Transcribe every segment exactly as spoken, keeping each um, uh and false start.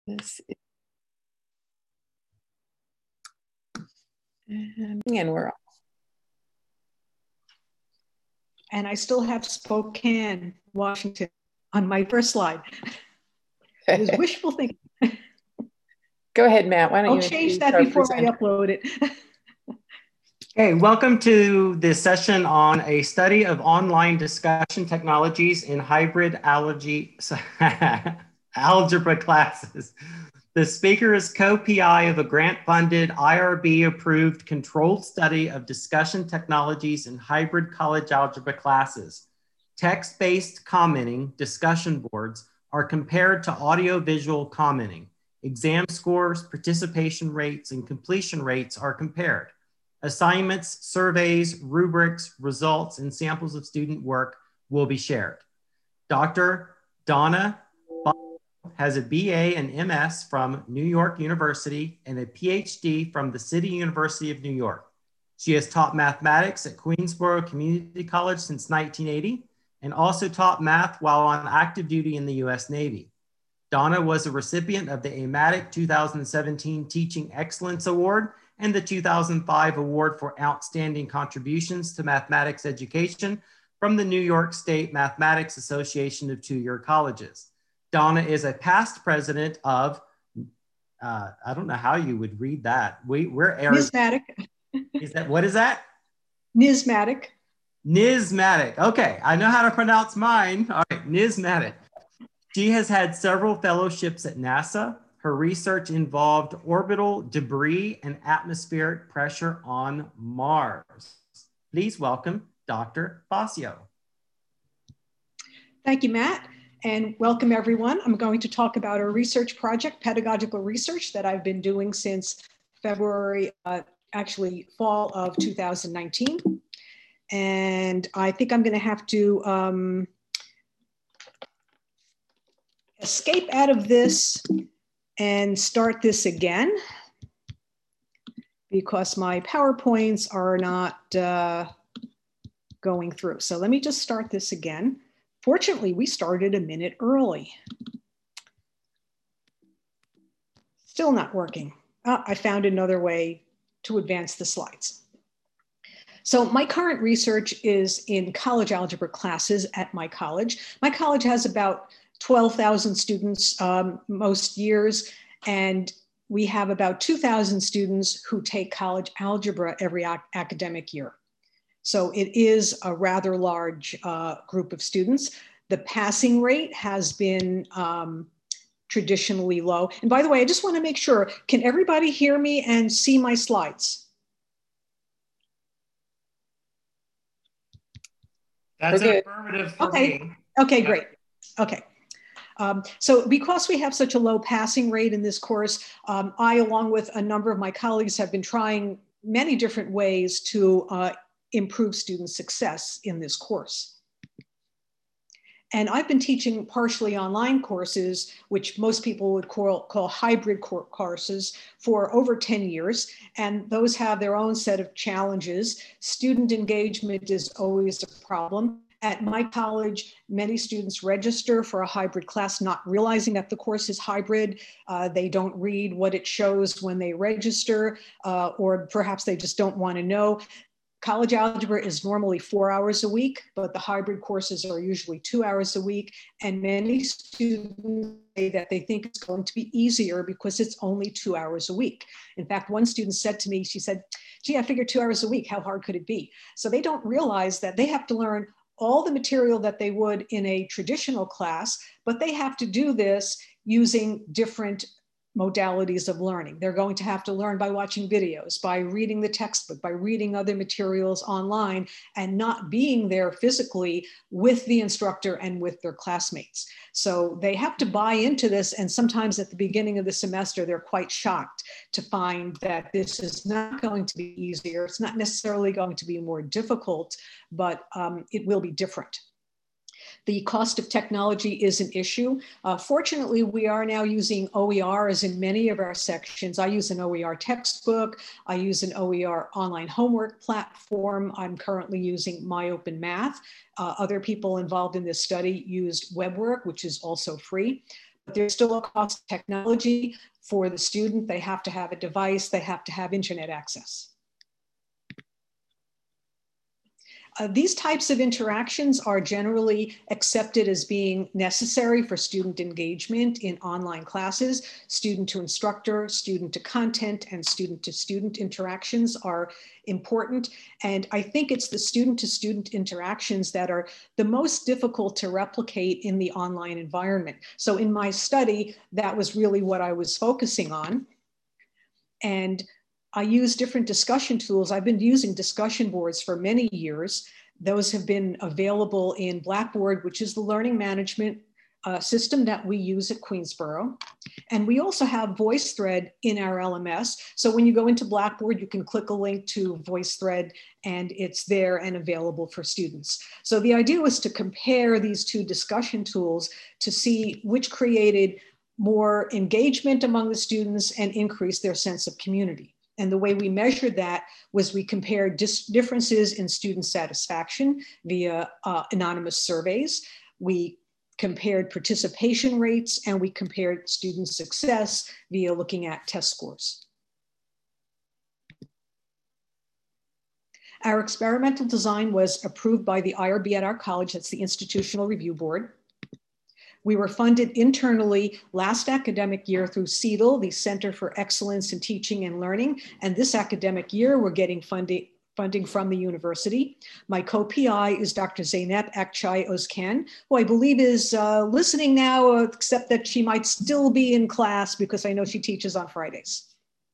This is, and we're off. And I still have Spokane, Washington on my first slide. It was wishful thinking. Go ahead, Matt. Why don't I'll you change that before I upload it. Okay, welcome to this session on a study of online discussion technologies in hybrid allergy, algebra classes. The speaker is co-P I of a grant-funded, I R B-approved controlled study of discussion technologies in hybrid college algebra classes. Text-based commenting discussion boards are compared to audio-visual commenting. Exam scores, participation rates, and completion rates are compared. Assignments, surveys, rubrics, results, and samples of student work will be shared. Doctor Donna has a B A and M S from New York University and a P H D from the City University of New York. She has taught mathematics at Queensborough Community College since nineteen eighty and also taught math while on active duty in the U S Navy. Donna was a recipient of the A M A T C two thousand seventeen Teaching Excellence Award and the two thousand five Award for Outstanding Contributions to Mathematics Education from the New York State Mathematics Association of Two-Year Colleges. Donna is a past president of, uh, I don't know how you would read that. We, we're Nismatic. Is that, what is that? Nismatic. Nismatic. Okay, I know how to pronounce mine. All right, Nismatic. She has had several fellowships at NASA. Her research involved orbital debris and atmospheric pressure on Mars. Please welcome Doctor Basio. Thank you, Matt, and welcome everyone. I'm going to talk about a research project, pedagogical research, that I've been doing since February, uh, actually fall of two thousand nineteen. And I think I'm gonna have to um, escape out of this and start this again because my PowerPoints are not uh, going through. So let me just start this again. Fortunately, we started a minute early. Still not working. Oh, I found another way to advance the slides. So my current research is in college algebra classes at my college. My college has about twelve thousand students um, most years, and we have about two thousand students who take college algebra every ac academic year. So it is a rather large uh, group of students. The passing rate has been um, traditionally low. And by the way, I just want to make sure, can everybody hear me and see my slides? That's an affirmative for okay. me. Okay, great. Okay. Um, so because we have such a low passing rate in this course, um, I, along with a number of my colleagues, have been trying many different ways to uh, improve student success in this course. And I've been teaching partially online courses, which most people would call, call hybrid courses, for over ten years. And those have their own set of challenges. Student engagement is always a problem. At my college, many students register for a hybrid class, not realizing that the course is hybrid. Uh, they don't read what it shows when they register, uh, or perhaps they just don't want to know. College algebra is normally four hours a week, but the hybrid courses are usually two hours a week. And many students say that they think it's going to be easier because it's only two hours a week. In fact, one student said to me, she said, gee, I figured two hours a week, how hard could it be? So they don't realize that they have to learn all the material that they would in a traditional class, but they have to do this using different modalities of learning. They're going to have to learn by watching videos, by reading the textbook, by reading other materials online, and not being there physically with the instructor and with their classmates. So they have to buy into this, and sometimes at the beginning of the semester, they're quite shocked to find that this is not going to be easier. It's not necessarily going to be more difficult, but um, it will be different. The cost of technology is an issue. Uh, fortunately, we are now using O E R as in many of our sections. I use an O E R textbook. I use an O E R online homework platform. I'm currently using MyOpenMath. Uh, other people involved in this study used WebWork, which is also free. but there's still a cost of technology for the student. They have to have a device, they have to have internet access. Uh, these types of interactions are generally accepted as being necessary for student engagement in online classes. Student to instructor, student to content, and student to student interactions are important. And I think it's the student to student interactions that are the most difficult to replicate in the online environment. So in my study, that was really what I was focusing on. And I use different discussion tools. I've been using discussion boards for many years. Those have been available in Blackboard, which is the learning management uh, system that we use at Queensborough. And we also have VoiceThread in our L M S. So when you go into Blackboard, you can click a link to VoiceThread and it's there and available for students. So the idea was to compare these two discussion tools to see which created more engagement among the students and increased their sense of community. And the way we measured that was we compared differences in student satisfaction via uh, anonymous surveys. We compared participation rates, and we compared student success via looking at test scores. Our experimental design was approved by the I R B at our college, that's the Institutional Review Board. We were funded internally last academic year through CEDL, the Center for Excellence in Teaching and Learning. And this academic year, we're getting funding, funding from the university. My co-P I is Doctor Zeynep Akçay Özkan, who I believe is uh, listening now, except that she might still be in class because I know she teaches on Fridays.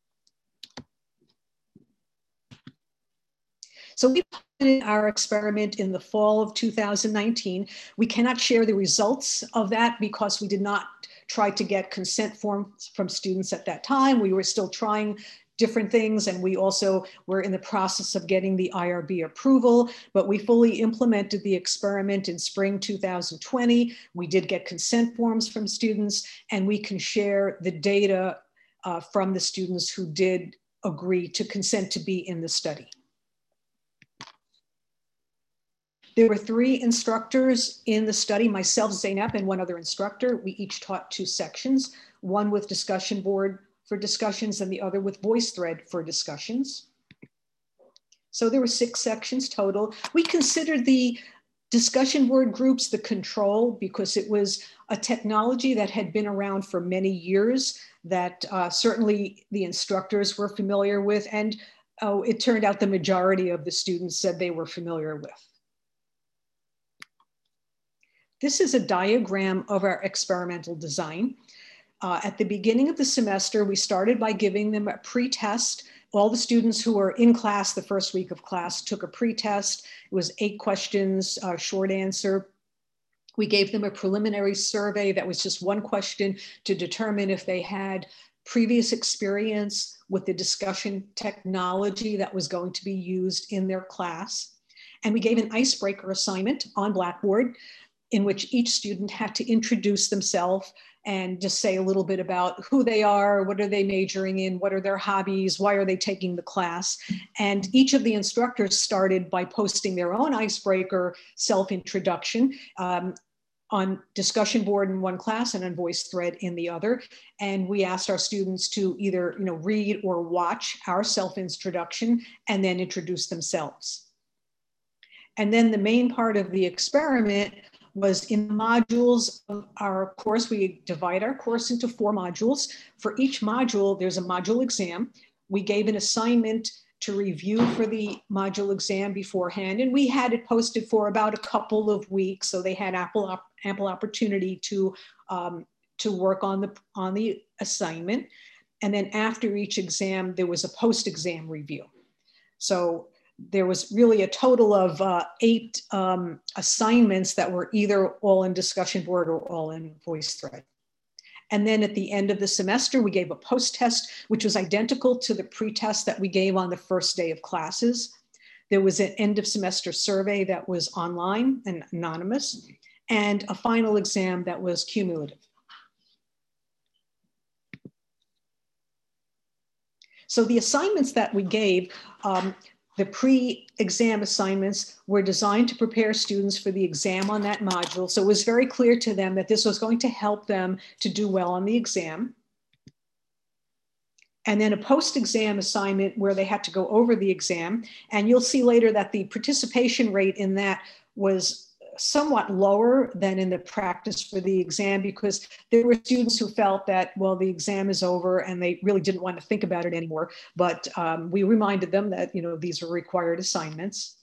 So we piloted our experiment in the fall of two thousand nineteen. We cannot share the results of that because we did not try to get consent forms from students at that time. We were still trying different things, and we also were in the process of getting the I R B approval, but we fully implemented the experiment in spring two thousand twenty. We did get consent forms from students, and we can share the data uh, from the students who did agree to consent to be in the study. There were three instructors in the study, myself, Zeynep, and one other instructor. We each taught two sections, one with discussion board for discussions and the other with VoiceThread for discussions. So there were six sections total. We considered the discussion board groups the control because it was a technology that had been around for many years that uh, certainly the instructors were familiar with, and oh, it turned out the majority of the students said they were familiar with. This is a diagram of our experimental design. Uh, at the beginning of the semester, we started by giving them a pre-test. All the students who were in class the first week of class took a pre-test. It was eight questions, uh, short answer. We gave them a preliminary survey that was just one question to determine if they had previous experience with the discussion technology that was going to be used in their class. And we gave an icebreaker assignment on Blackboard in which each student had to introduce themselves and just say a little bit about who they are, what are they majoring in, what are their hobbies, why are they taking the class. And each of the instructors started by posting their own icebreaker self-introduction um, on discussion board in one class and on VoiceThread in the other. And we asked our students to either you know, read or watch our self-introduction and then introduce themselves. And then the main part of the experiment was in the modules of our course. We divide our course into four modules. For each module, there's a module exam. We gave an assignment to review for the module exam beforehand, and we had it posted for about a couple of weeks, so they had ample, ample opportunity to, um, to work on the, on the assignment. And then after each exam, there was a post-exam review. So there was really a total of uh, eight um, assignments that were either all in discussion board or all in VoiceThread. And then at the end of the semester, we gave a post-test, which was identical to the pre-test that we gave on the first day of classes. There was an end of semester survey that was online and anonymous, and a final exam that was cumulative. So the assignments that we gave, um, The pre-exam assignments were designed to prepare students for the exam on that module. So it was very clear to them that this was going to help them to do well on the exam. And then a post-exam assignment where they had to go over the exam. And you'll see later that the participation rate in that was somewhat lower than in the practice for the exam, because there were students who felt that, well, the exam is over and they really didn't want to think about it anymore. But um, we reminded them that, you know, these are required assignments.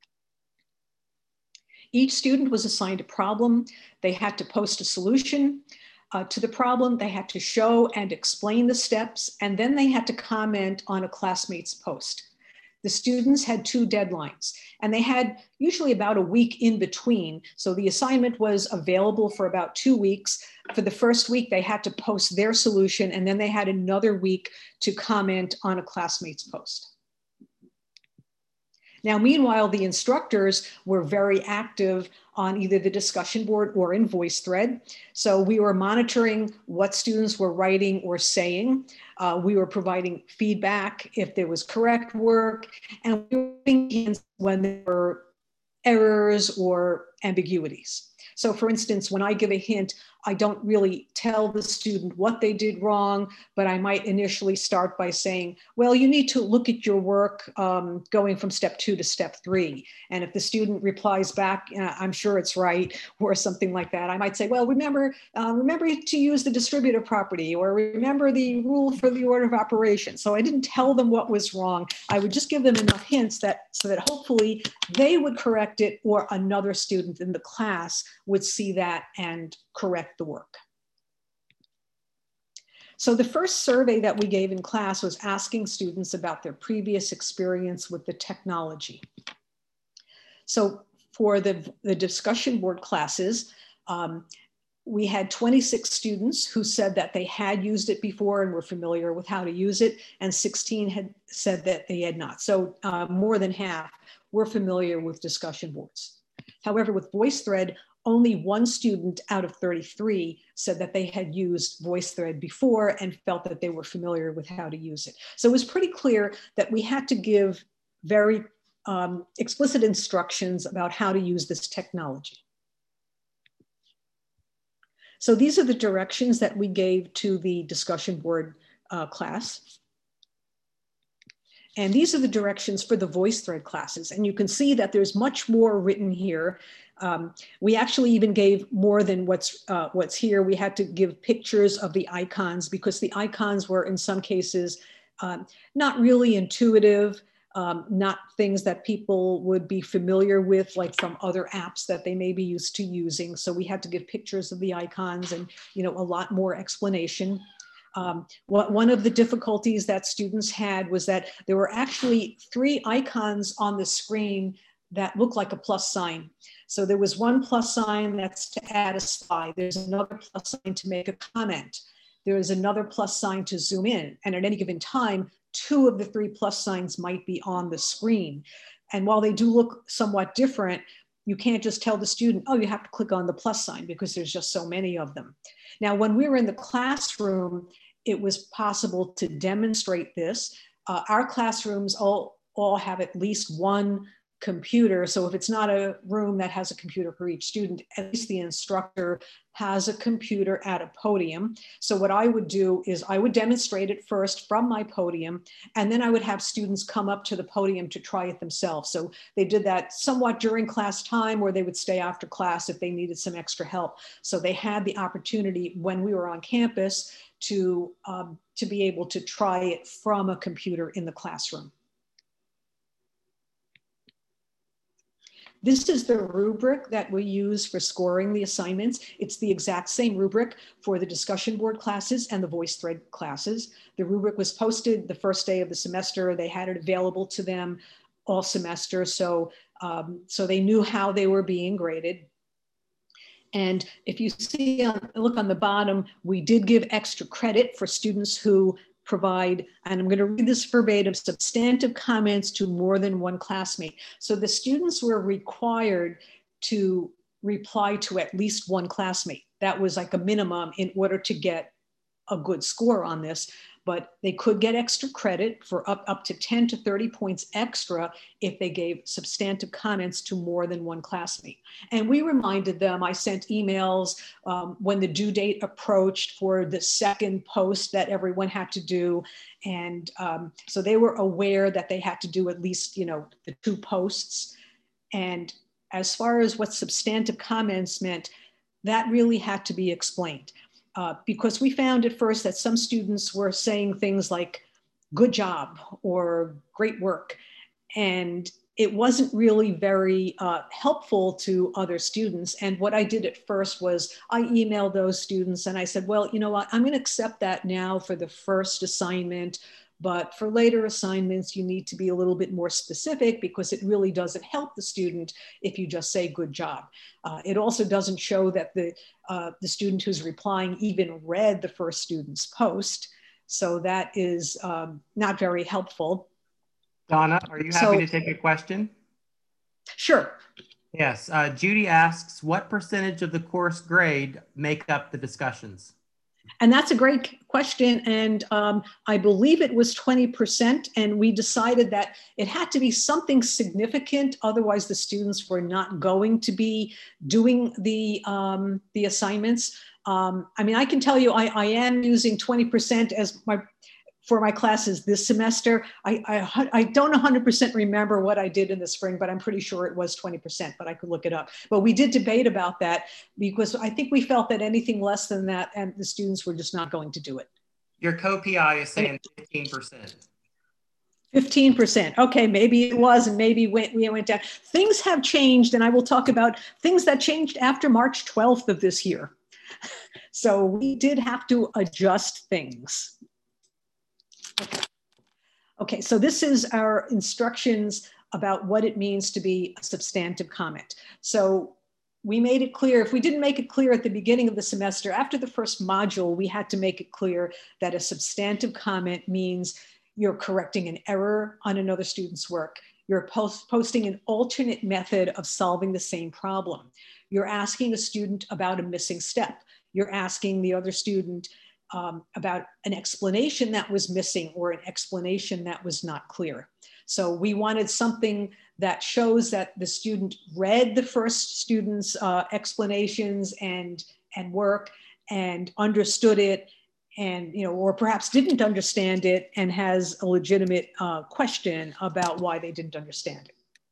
Each student was assigned a problem. They had to post a solution uh, to the problem. They had to show and explain the steps, and then they had to comment on a classmate's post. The students had two deadlines, and they had usually about a week in between. So the assignment was available for about two weeks. For the first week, they had to post their solution, and then they had another week to comment on a classmate's post. Now, meanwhile, the instructors were very active on either the discussion board or in VoiceThread. So we were monitoring what students were writing or saying. Uh, we were providing feedback if there was correct work, and we were giving hints when there were errors or ambiguities. So for instance, when I give a hint, I don't really tell the student what they did wrong, but I might initially start by saying, well, you need to look at your work um, going from step two to step three. And if the student replies back, uh, I'm sure it's right, or something like that, I might say, well, remember, uh, remember to use the distributive property, or remember the rule for the order of operation. So I didn't tell them what was wrong. I would just give them enough hints that so that hopefully they would correct it, or another student in the class would see that and correct the work. So the first survey that we gave in class was asking students about their previous experience with the technology. So for the, the discussion board classes, um, we had twenty-six students who said that they had used it before and were familiar with how to use it, and sixteen had said that they had not. So uh, more than half were familiar with discussion boards. However, with VoiceThread, only one student out of thirty-three said that they had used VoiceThread before and felt that they were familiar with how to use it. So it was pretty clear that we had to give very um, explicit instructions about how to use this technology. So these are the directions that we gave to the discussion board uh, class. And these are the directions for the VoiceThread classes. And you can see that there's much more written here. Um, we actually even gave more than what's, uh, what's here. We had to give pictures of the icons because the icons were in some cases um, not really intuitive, um, not things that people would be familiar with, like from other apps that they may be used to using. So we had to give pictures of the icons and, you know, a lot more explanation. Um, what, one of the difficulties that students had was that there were actually three icons on the screen that looked like a plus sign. So there was one plus sign that's to add a slide. There's another plus sign to make a comment. There is another plus sign to zoom in. And at any given time, two of the three plus signs might be on the screen. And while they do look somewhat different, you can't just tell the student, oh, you have to click on the plus sign because there's just so many of them. Now, when we were in the classroom, it was possible to demonstrate this. Uh, our classrooms all, all have at least one computer. So if it's not a room that has a computer for each student, at least the instructor has a computer at a podium. So what I would do is I would demonstrate it first from my podium, and then I would have students come up to the podium to try it themselves. So they did that somewhat during class time, or they would stay after class if they needed some extra help. So they had the opportunity when we were on campus to, um, to be able to try it from a computer in the classroom. This is the rubric that we use for scoring the assignments. It's the exact same rubric for the discussion board classes and the VoiceThread classes. The rubric was posted the first day of the semester. They had it available to them all semester. So, um, so they knew how they were being graded. And if you see, on, look on the bottom, we did give extra credit for students who provide, and I'm going to read this verbatim, substantive comments to more than one classmate. So the students were required to reply to at least one classmate. That was like a minimum in order to get a good score on this. but they could get extra credit for up, up to ten to thirty points extra if they gave substantive comments to more than one classmate. And we reminded them, I sent emails um, when the due date approached for the second post that everyone had to do. And um, so they were aware that they had to do at least, you know, the two posts. And as far as what substantive comments meant, that really had to be explained. Uh, because we found at first that some students were saying things like, good job, or great work. And it wasn't really very uh, helpful to other students. And what I did at first was I emailed those students and I said, well, you know what, I'm gonna accept that now for the first assignment, but for later assignments, you need to be a little bit more specific because it really doesn't help the student if you just say good job. Uh, it also doesn't show that the, uh, the student who's replying even read the first student's post. So that is um, not very helpful. Donna, are you happy so, to take a question? Sure. Yes, uh, Judy asks, what percentage of the course grade make up the discussions? And that's a great question. And um, I believe it was twenty percent. And we decided that it had to be something significant. Otherwise, the students were not going to be doing the, um, the assignments. Um, I mean, I can tell you, I, I am using twenty percent as my for my classes this semester. I, I, I don't one hundred percent remember what I did in the spring, but I'm pretty sure it was twenty percent, but I could look it up. But we did debate about that because I think we felt that anything less than that and the students were just not going to do it. Your co-P I is saying fifteen percent. fifteen percent. Okay, maybe it was, and maybe went, we went down. Things have changed, and I will talk about things that changed after March twelfth of this year. So we did have to adjust things. Okay. Okay, so this is our instructions about what it means to be a substantive comment. So we made it clear, if we didn't make it clear at the beginning of the semester, after the first module, we had to make it clear that a substantive comment means you're correcting an error on another student's work. You're post posting an alternate method of solving the same problem. You're asking a student about a missing step. You're asking the other student um, about an explanation that was missing or an explanation that was not clear. So we wanted something that shows that the student read the first student's uh, explanations and, and work and understood it, and, you know, or perhaps didn't understand it and has a legitimate uh, question about why they didn't understand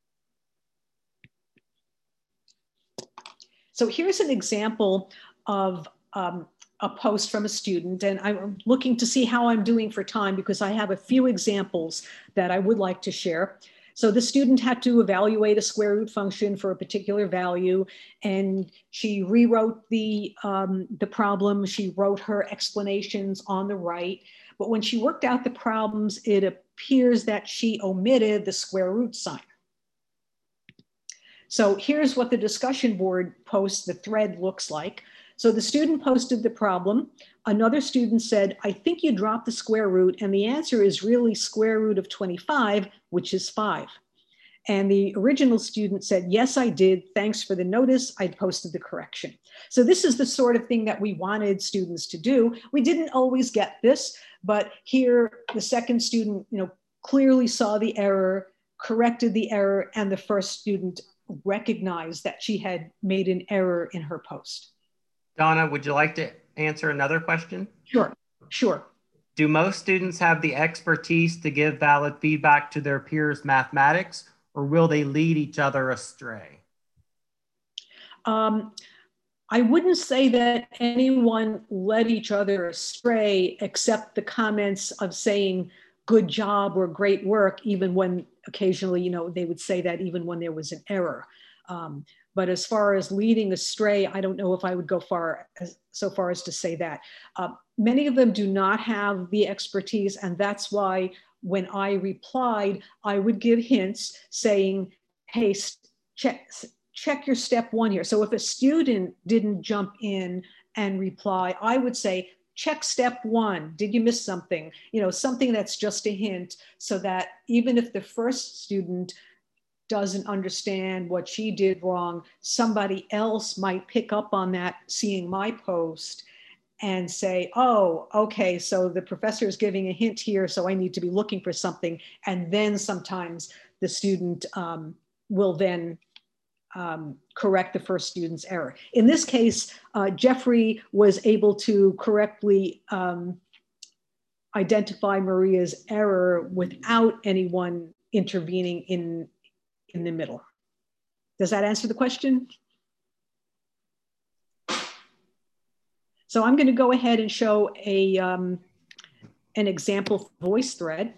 it. So here's an example of um, a post from a student, and I'm looking to see how I'm doing for time because I have a few examples that I would like to share. So the student had to evaluate a square root function for a particular value, and she rewrote the, um, the problem. She wrote her explanations on the right, but when she worked out the problems, it appears that she omitted the square root sign. So here's what the discussion board post, the thread, looks like. So the student posted the problem. Another student said, I think you dropped the square root, and the answer is really square root of twenty-five, which is five. And the original student said, yes, I did. Thanks for the notice. I posted the correction. So this is the sort of thing that we wanted students to do. We didn't always get this, but here the second student, you know, clearly saw the error, corrected the error, and the first student recognized that she had made an error in her post. Donna, would you like to answer another question? Sure, sure. Do most students have the expertise to give valid feedback to their peers' mathematics, or will they lead each other astray? Um, I wouldn't say that anyone led each other astray, except the comments of saying good job or great work, even when occasionally, you know, they would say that even when there was an error. Um, But as far as leading astray, I don't know if I would go far as, so far as to say that. Uh, many of them do not have the expertise, and that's why when I replied, I would give hints saying, hey, check, check your step one here. So if a student didn't jump in and reply, I would say, check step one. Did you miss something? You know, something that's just a hint, so that even if the first student doesn't understand what she did wrong, somebody else might pick up on that, seeing my post, and say, oh, okay, so the professor is giving a hint here, so I need to be looking for something. And then sometimes the student um, will then um, correct the first student's error. In this case, uh, Jeffrey was able to correctly um, identify Maria's error without anyone intervening in, in the middle. Does that answer the question? So I'm going to go ahead and show a, um, an example voice thread.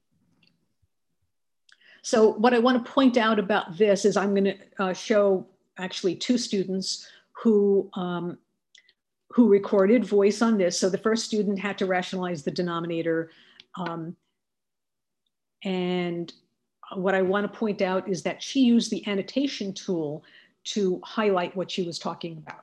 So what I want to point out about this is I'm going to uh, show actually two students who, um, who recorded voice on this. So the first student had to rationalize the denominator. Um, and what I want to point out is that she used the annotation tool to highlight what she was talking about.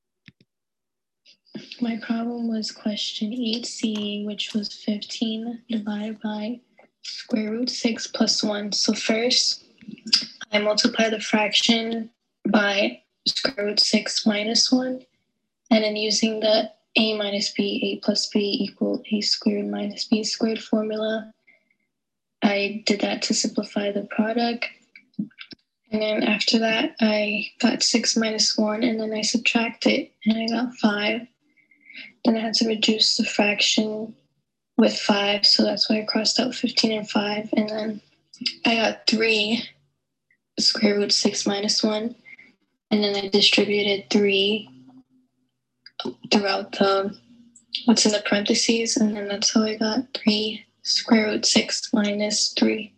My problem was question eight C, which was fifteen divided by square root six plus one. So first, I multiply the fraction by square root six minus one, and then using the a minus b, a plus b equal a squared minus b squared formula, I did that to simplify the product. And then after that, I got six minus one, and then I subtracted, and I got five. Then I had to reduce the fraction with five, so that's why I crossed out fifteen and five. And then I got three square root six minus one, and then I distributed three throughout the what's in the parentheses, and then that's how I got three square root six minus three.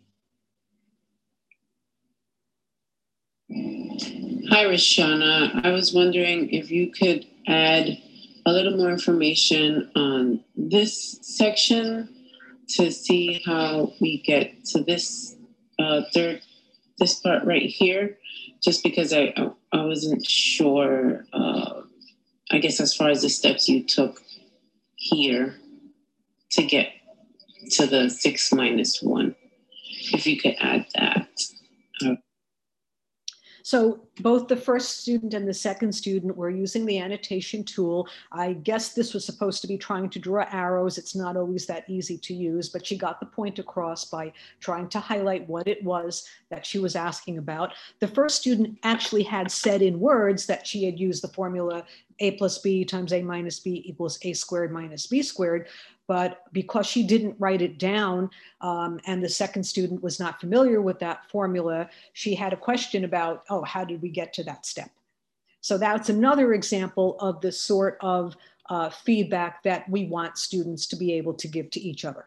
Hi, Rashana. I was wondering if you could add a little more information on this section to see how we get to this uh, third, this part right here, just because I, I wasn't sure, uh, I guess as far as the steps you took here to get to the six minus one, if you could add that. Uh, So both the first student and the second student were using the annotation tool. I guess this was supposed to be trying to draw arrows. It's not always that easy to use, but she got the point across by trying to highlight what it was that she was asking about. The first student actually had said in words that she had used the formula a plus b times a minus b equals a squared minus b squared. But because she didn't write it down um, and the second student was not familiar with that formula, she had a question about, oh, how did we get to that step? So that's another example of the sort of uh, feedback that we want students to be able to give to each other.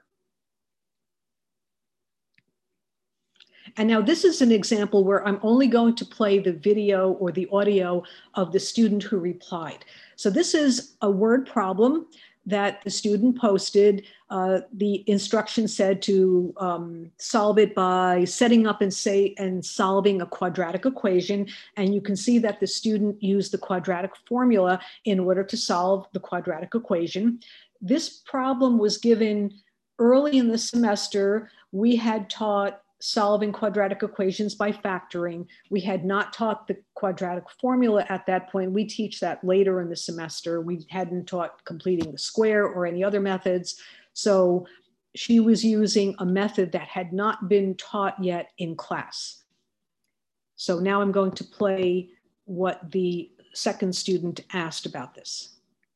And now this is an example where I'm only going to play the video or the audio of the student who replied. So this is a word problem that the student posted. Uh, the instruction said to um, solve it by setting up and say and solving a quadratic equation. And you can see that the student used the quadratic formula in order to solve the quadratic equation. This problem was given early in the semester. We had taught solving quadratic equations by factoring. We had not taught the quadratic formula at that point. We teach that later in the semester. We hadn't taught completing the square or any other methods. So she was using a method that had not been taught yet in class. So now I'm going to play what the second student asked about this.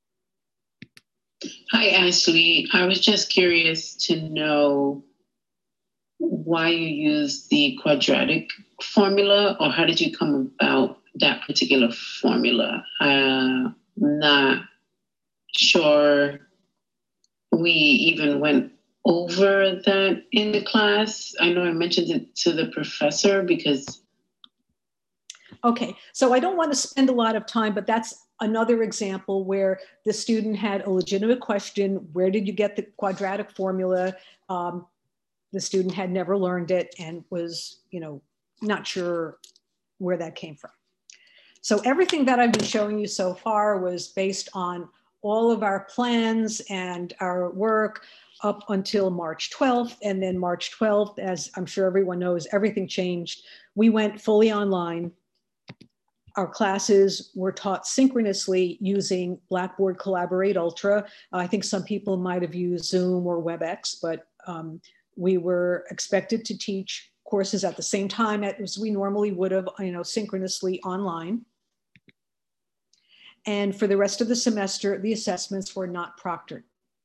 Hi, Ashley. I was just curious to know why you use the quadratic formula, or how did you come about that particular formula? I'm not sure we even went over that in the class. I know I mentioned it to the professor because... Okay, so I don't want to spend a lot of time, but that's another example where the student had a legitimate question. Where did you get the quadratic formula? Um, The student had never learned it and was, you know, not sure where that came from. So everything that I've been showing you so far was based on all of our plans and our work up until March twelfth. And then March twelfth, as I'm sure everyone knows, everything changed. We went fully online. our classes were taught synchronously using Blackboard Collaborate Ultra. I think some people might have used Zoom or WebEx, but um, we were expected to teach courses at the same time as we normally would have, you know, synchronously online. And for the rest of the semester, the assessments were not proctored.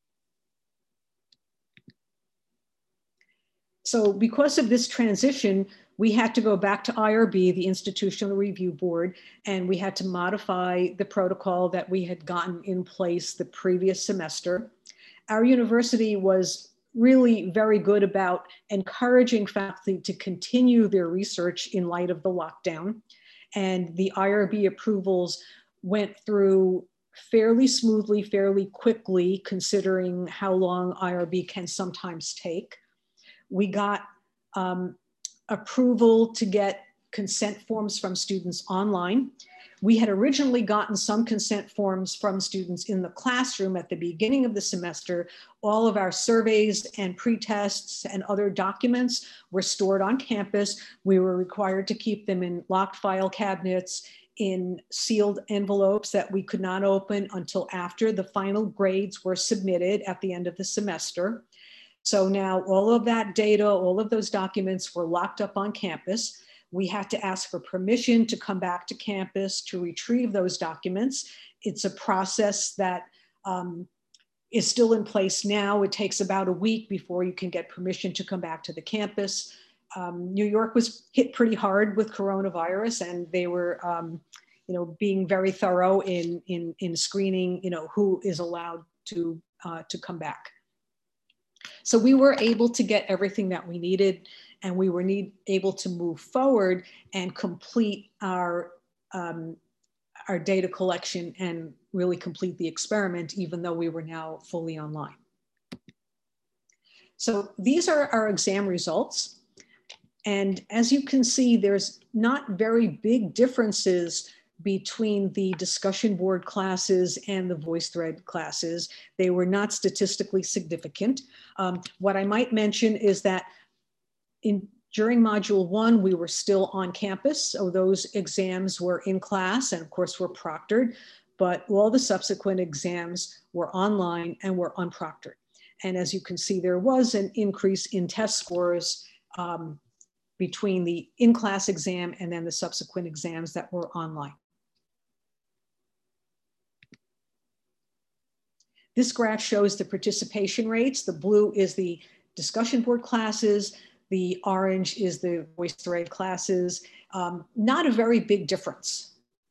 So because of this transition, we had to go back to I R B, the Institutional Review Board, and we had to modify the protocol that we had gotten in place the previous semester. Our university was really very good about encouraging faculty to continue their research in light of the lockdown. And the I R B approvals went through fairly smoothly, fairly quickly, considering how long I R B can sometimes take. We got um, approval to get consent forms from students online. We had originally gotten some consent forms from students in the classroom at the beginning of the semester. All of our surveys and pretests and other documents were stored on campus. We were required to keep them in locked file cabinets, in sealed envelopes that we could not open until after the final grades were submitted at the end of the semester. So now all of that data, all of those documents were locked up on campus. We had to ask for permission to come back to campus to retrieve those documents. It's a process that um, is still in place now. It takes about a week before you can get permission to come back to the campus. Um, New York was hit pretty hard with coronavirus, and they were um, you know, being very thorough in, in, in screening, you know, who is allowed to, uh, to come back. So we were able to get everything that we needed, and we were need, able to move forward and complete our, um, our data collection and really complete the experiment, even though we were now fully online. So these are our exam results. And as you can see, there's not very big differences between the discussion board classes and the VoiceThread classes. They were not statistically significant. Um, what I might mention is that in, during module one, we were still on campus. So those exams were in class and of course were proctored, but all the subsequent exams were online and were unproctored. And as you can see, there was an increase in test scores um, between the in-class exam and then the subsequent exams that were online. This graph shows the participation rates. The blue is the discussion board classes. The orange is the VoiceThread classes. Um, not a very big difference.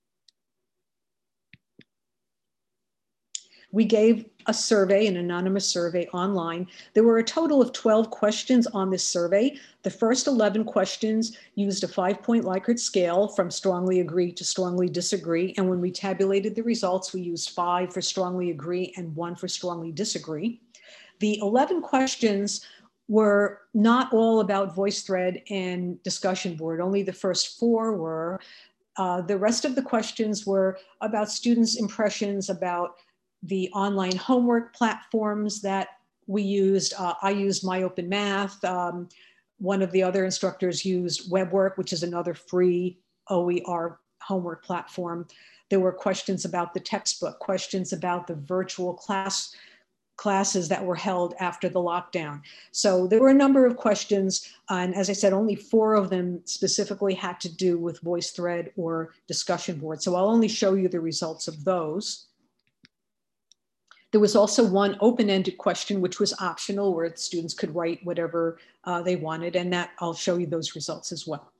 We gave a survey, an anonymous survey online. There were a total of twelve questions on this survey. The first eleven questions used a five-point Likert scale from strongly agree to strongly disagree. And when we tabulated the results, we used five for strongly agree and one for strongly disagree. The eleven questions were not all about VoiceThread and discussion board. Only the first four were. Uh, the rest of the questions were about students' impressions about the online homework platforms that we used. Uh, I used MyOpenMath. Um, one of the other instructors used WebWork, which is another free O E R homework platform. There were questions about the textbook, questions about the virtual class classes that were held after the lockdown. So there were a number of questions. Uh, and as I said, only four of them specifically had to do with VoiceThread or discussion board. So I'll only show you the results of those. There was also one open-ended question, which was optional, where students could write whatever uh, they wanted, and that I'll show you those results as well.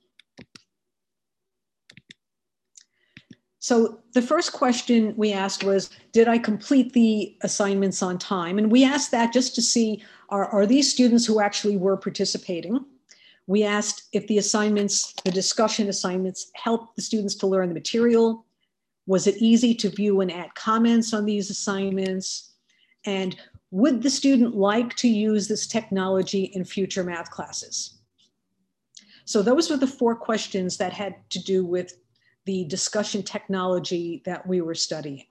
So the first question we asked was, did I complete the assignments on time? And we asked that just to see, are, are these students who actually were participating? We asked if the assignments, the discussion assignments, helped the students to learn the material. Was it easy to view and add comments on these assignments? And would the student like to use this technology in future math classes? So those were the four questions that had to do with the discussion technology that we were studying.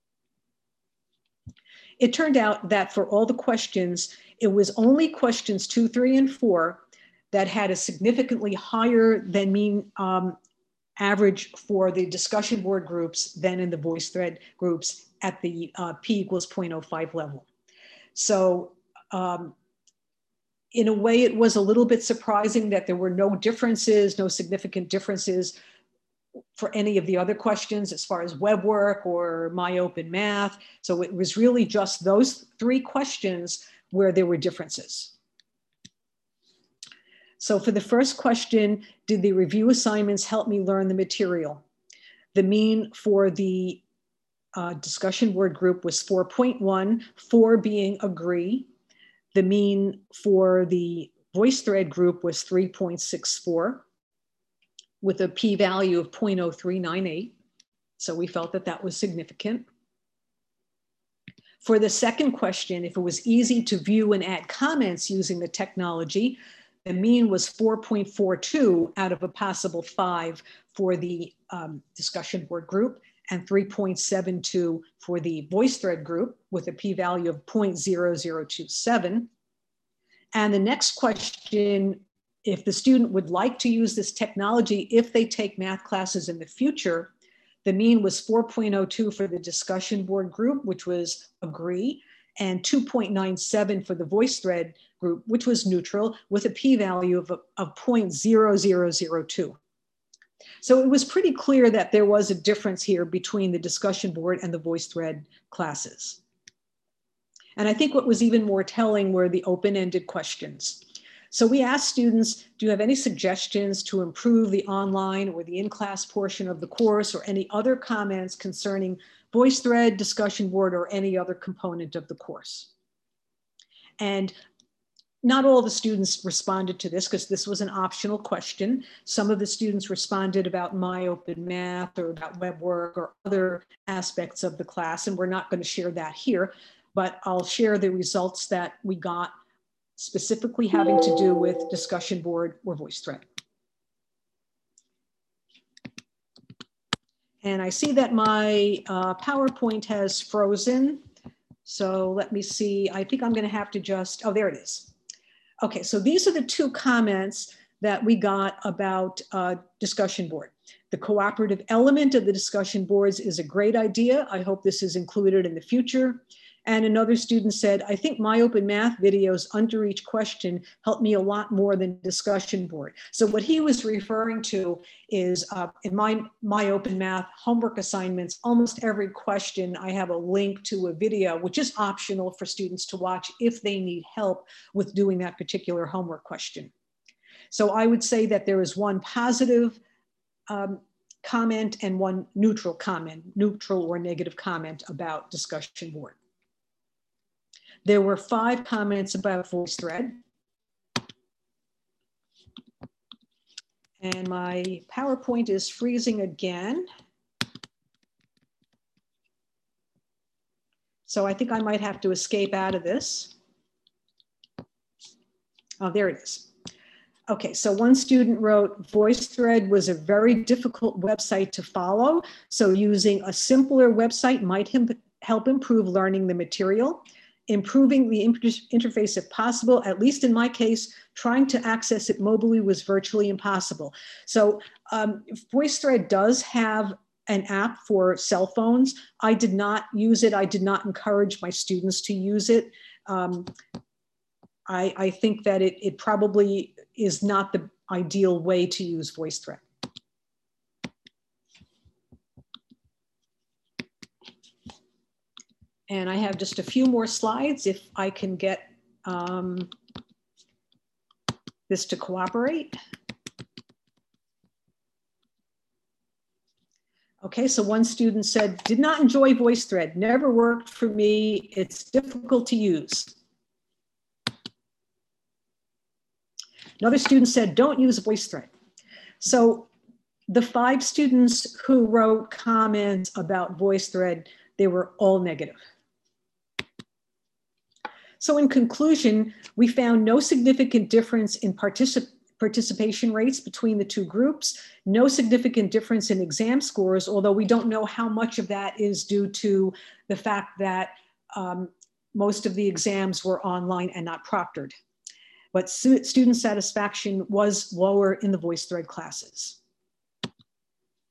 It turned out that for all the questions, it was only questions two, three, and four that had a significantly higher than mean um, average for the discussion board groups than in the VoiceThread groups at the uh, p equals zero point zero five level. So um, in a way, it was a little bit surprising that there were no differences, no significant differences for any of the other questions as far as web work or MyOpenMath. So it was really just those three questions where there were differences. So for the first question, did the review assignments help me learn the material? The mean for the uh, discussion board group was four point one, four being agree. The mean for the VoiceThread group was three point six four with a p-value of zero point zero three nine eight. So we felt that that was significant. For the second question, if it was easy to view and add comments using the technology, the mean was four point four two out of a possible five for the um, discussion board group and three point seven two for the VoiceThread group with a p-value of zero point zero zero two seven. And the next question, if the student would like to use this technology if they take math classes in the future, the mean was four point zero two for the discussion board group, which was agree, and two point nine seven for the VoiceThread group, which was neutral, with a p-value of, of zero point zero zero zero two. So it was pretty clear that there was a difference here between the discussion board and the VoiceThread classes. And I think what was even more telling were the open-ended questions. So we asked students, do you have any suggestions to improve the online or the in-class portion of the course, or any other comments concerning VoiceThread, discussion board, or any other component of the course? And not all the students responded to this because this was an optional question. Some of the students responded about MyOpenMath or about web work or other aspects of the class, and we're not going to share that here, but I'll share the results that we got specifically having to do with discussion board or VoiceThread. And I see that my uh, PowerPoint has frozen. So let me see, I think I'm gonna have to just, oh, there it is. Okay, so these are the two comments that we got about uh, discussion board. The cooperative element of the discussion boards is a great idea. I hope this is included in the future. And another student said, I think MyOpenMath videos under each question helped me a lot more than discussion board. So what he was referring to is uh, in my MyOpenMath homework assignments, almost every question I have a link to a video, which is optional for students to watch if they need help with doing that particular homework question. So I would say that there is one positive um, comment and one neutral comment, neutral or negative comment about discussion board. There were five comments about VoiceThread. And my PowerPoint is freezing again. So I think I might have to escape out of this. Oh, there it is. Okay, so one student wrote, VoiceThread was a very difficult website to follow. So using a simpler website might help improve learning the material. Improving the interface if possible, at least in my case, trying to access it mobily was virtually impossible. So um, VoiceThread does have an app for cell phones. I did not use it. I did not encourage my students to use it. Um, I, I think that it, it probably is not the ideal way to use VoiceThread. And I have just a few more slides if I can get um, this to cooperate. Okay, so one student said, did not enjoy VoiceThread, never worked for me, it's difficult to use. Another student said, don't use VoiceThread. So the five students who wrote comments about VoiceThread, they were all negative. So in conclusion, we found no significant difference in particip participation rates between the two groups, no significant difference in exam scores, although we don't know how much of that is due to the fact that um, most of the exams were online and not proctored. But student satisfaction was lower in the VoiceThread classes.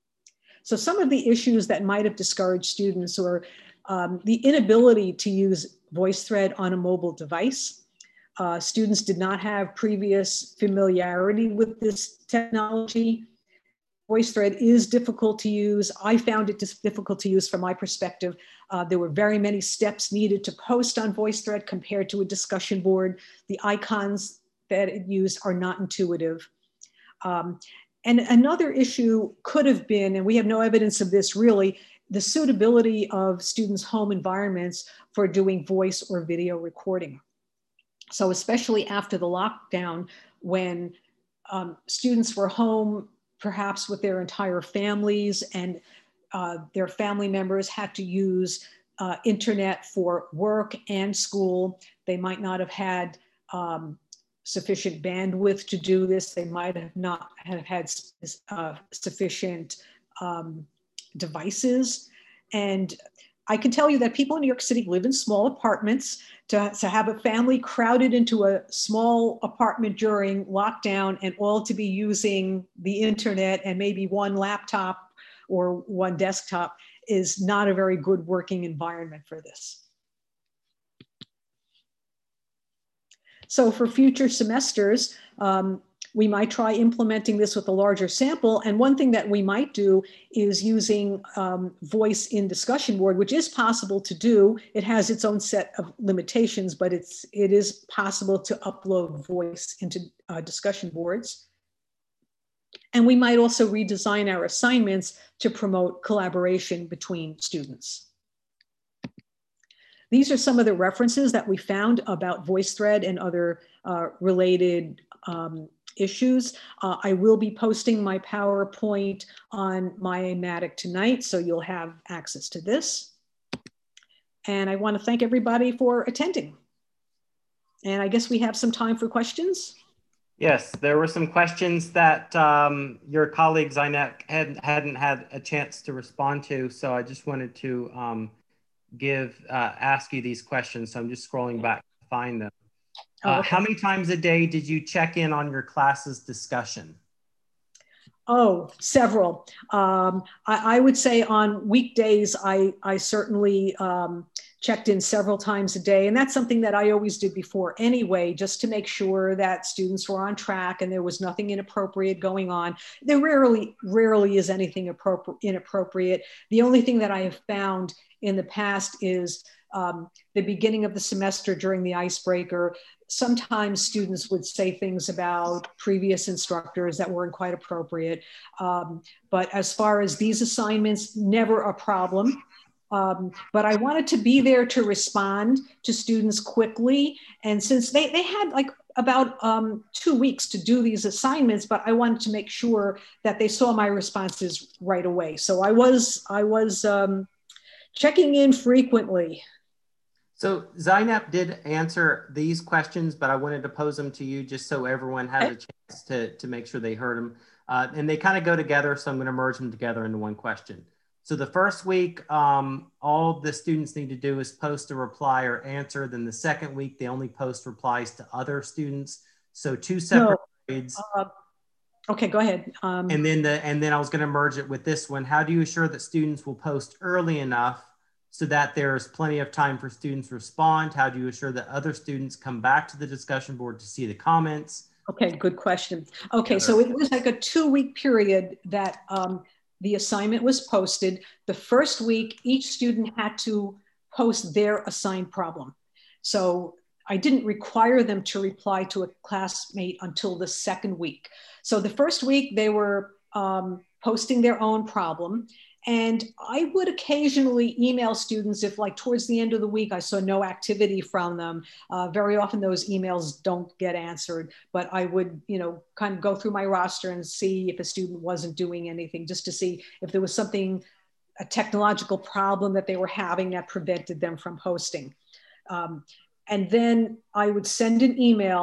So some of the issues that might have discouraged students were um, the inability to use VoiceThread on a mobile device. Uh, students did not have previous familiarity with this technology. VoiceThread is difficult to use. I found it difficult to use from my perspective. Uh, there were very many steps needed to post on VoiceThread compared to a discussion board. The icons that it used are not intuitive. Um, and another issue could have been, and we have no evidence of this really, the suitability of students' home environments for doing voice or video recording. So especially after the lockdown, when um, students were home perhaps with their entire families, and uh, their family members had to use uh, internet for work and school. They might not have had um, sufficient bandwidth to do this. They might have not have had uh, sufficient um, devices. And I can tell you that people in New York City live in small apartments. To, to have a family crowded into a small apartment during lockdown and all to be using the internet and maybe one laptop or one desktop is not a very good working environment for this. So for future semesters, um, we might try implementing this with a larger sample. And one thing that we might do is using um, voice in discussion board, which is possible to do. It has its own set of limitations, but it's, it is possible to upload voice into uh, discussion boards. And we might also redesign our assignments to promote collaboration between students. These are some of the references that we found about VoiceThread and other uh, related um, issues. Uh, I will be posting my PowerPoint on MyMatic tonight, so you'll have access to this. And I want to thank everybody for attending. And I guess we have some time for questions. Yes, there were some questions that um, your colleagues I know had, hadn't had a chance to respond to, so I just wanted to um, give uh, ask you these questions. So I'm just scrolling back to find them. Uh, Oh, okay. How many times a day did you check in on your class's discussion? Oh, several. Um, I, I would say on weekdays, I, I certainly um, checked in several times a day. And that's something that I always did before anyway, just to make sure that students were on track and there was nothing inappropriate going on. There rarely, rarely is anything inappropriate. The only thing that I have found in the past is um, the beginning of the semester during the icebreaker. Sometimes students would say things about previous instructors that weren't quite appropriate. Um, but as far as these assignments, never a problem. Um, but I wanted to be there to respond to students quickly. And since they, they had like about um, two weeks to do these assignments, but I wanted to make sure that they saw my responses right away. So I was, I was um, checking in frequently. So Zainab did answer these questions, but I wanted to pose them to you just so everyone has Okay. a chance to, to make sure they heard them. Uh, and they kind of go together, so I'm going to merge them together into one question. So the first week, um, all the students need to do is post a reply or answer. Then the second week, they only post replies to other students. So two separate No. grades. Uh, okay, go ahead. Um, And then the and then I was going to merge it with this one. How do you assure that students will post early enough so that there's plenty of time for students to respond? How do you assure that other students come back to the discussion board to see the comments? Okay, good question. Okay, so it was like a two-week period that um, the assignment was posted. The first week, each student had to post their assigned problem. So I didn't require them to reply to a classmate until the second week. So the first week, they were um, posting their own problem. And I would occasionally email students if like towards the end of the week, I saw no activity from them. Uh, very often those emails don't get answered, but I would, you know, kind of go through my roster and see if a student wasn't doing anything, just to see if there was something, a technological problem that they were having that prevented them from posting. Um, and then I would send an email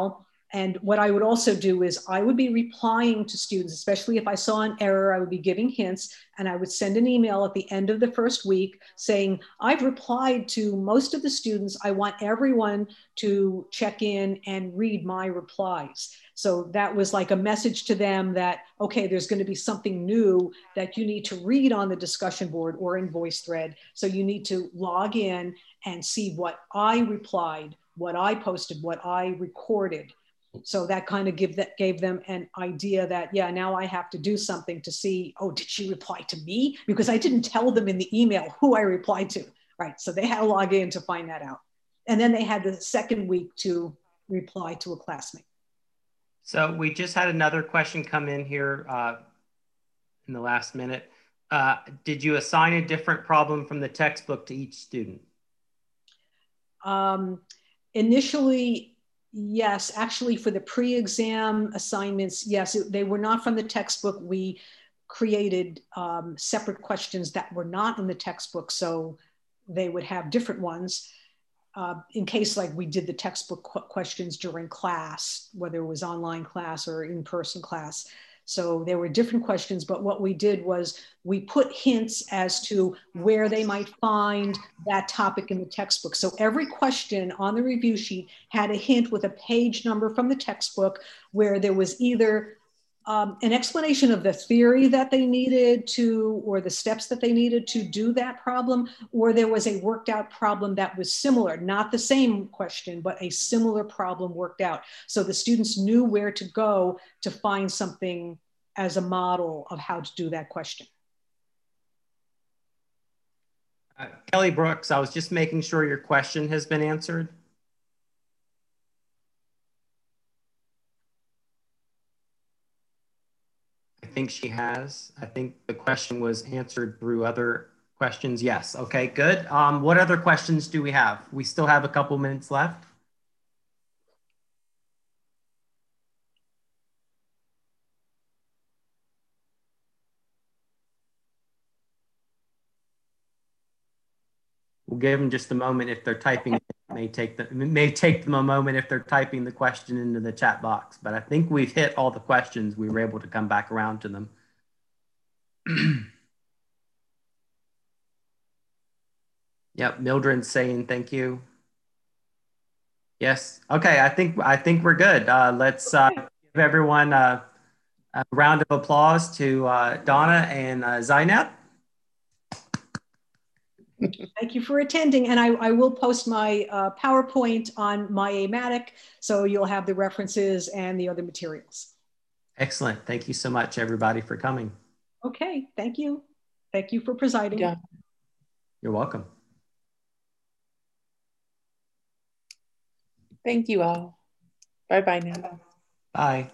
And what I would also do is I would be replying to students, especially if I saw an error, I would be giving hints, and I would send an email at the end of the first week saying, I've replied to most of the students. I want everyone to check in and read my replies. So that was like a message to them that, okay, there's going to be something new that you need to read on the discussion board or in VoiceThread. So you need to log in and see what I replied, what I posted, what I recorded. So that kind of give that gave them an idea that, yeah, now I have to do something to see, oh, did she reply to me? Because I didn't tell them in the email who I replied to, right? So they had to log in to find that out. And then they had the second week to reply to a classmate. So we just had another question come in here uh, in the last minute. Uh, did you assign a different problem from the textbook to each student? Um, initially, yes. Actually, for the pre-exam assignments, yes, it, they were not from the textbook. We created um, separate questions that were not in the textbook, so they would have different ones. Uh, in case like we did the textbook qu questions during class, whether it was online class or in-person class. So there were different questions, but what we did was we put hints as to where they might find that topic in the textbook. So every question on the review sheet had a hint with a page number from the textbook where there was either Um, an explanation of the theory that they needed to, or the steps that they needed to do that problem, or there was a worked out problem that was similar, not the same question, but a similar problem worked out. So the students knew where to go to find something as a model of how to do that question. Uh, Kelly Brooks, I was just making sure your question has been answered. I think she has. I think the question was answered through other questions. Yes. Okay, good. Um, what other questions do we have? We still have a couple minutes left. We'll give them just a moment if they're typing. It may take them, it may take them a moment if they're typing the question into the chat box, but I think we've hit all the questions. We were able to come back around to them. Yep, Mildred's saying thank you. Yes. Okay, I think I think we're good. Uh, let's uh, give everyone a, a round of applause to uh, Donna and uh, Zainab. Thank you for attending. And I, I will post my uh, PowerPoint on MyAmatic, so you'll have the references and the other materials. Excellent. Thank you so much, everybody, for coming. Okay, thank you. Thank you for presiding. Yeah. You're welcome. Thank you all. Bye-bye now. Bye.